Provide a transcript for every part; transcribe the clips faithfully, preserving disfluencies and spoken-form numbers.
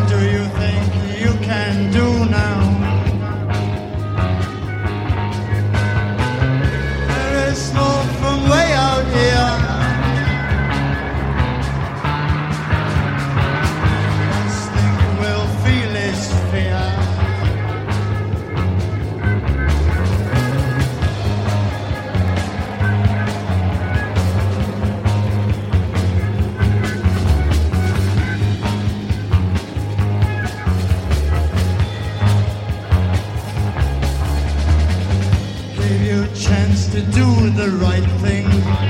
do you think you can do now? There is smoke from way out here. Last thing we'll feel is fear. To do the right thing,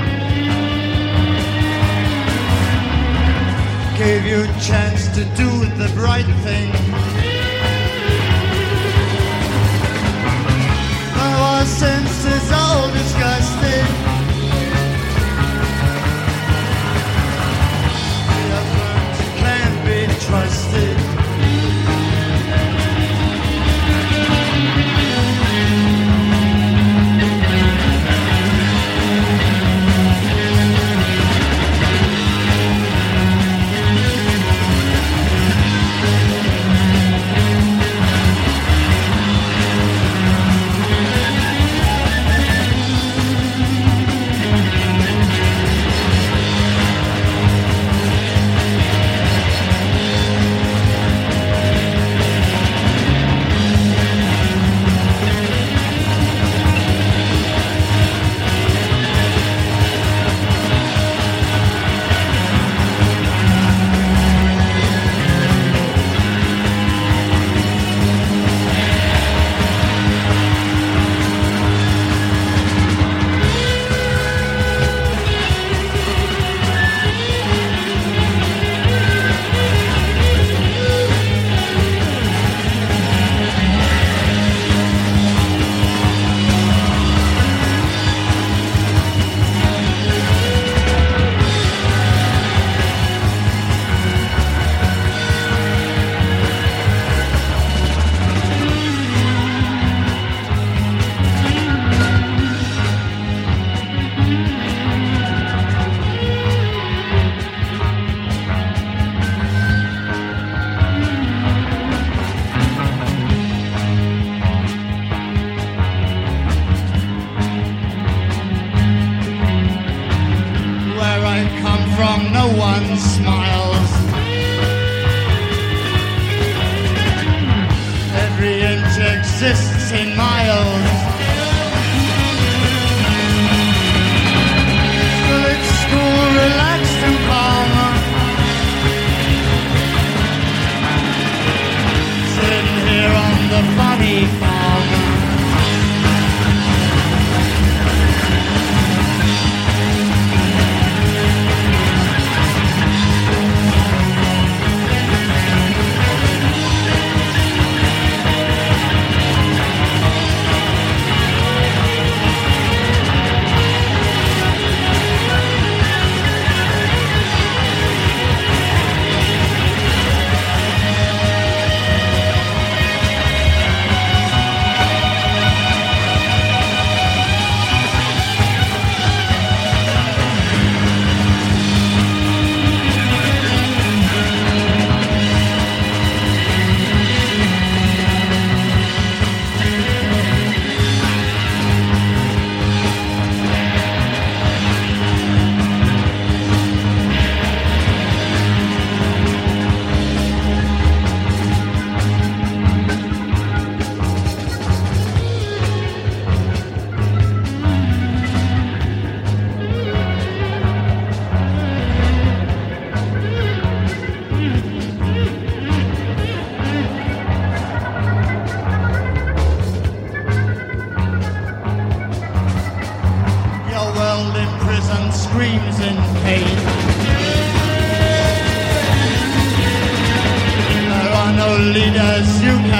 gave you a chance to do the right thing. Now our senses all disgusted. We have learned you can't be trusted. No one smiles. Every inch exists in miles. Village school, relaxed and calm. Sitting here on the funny farm. Screams in pain. There are no leaders you can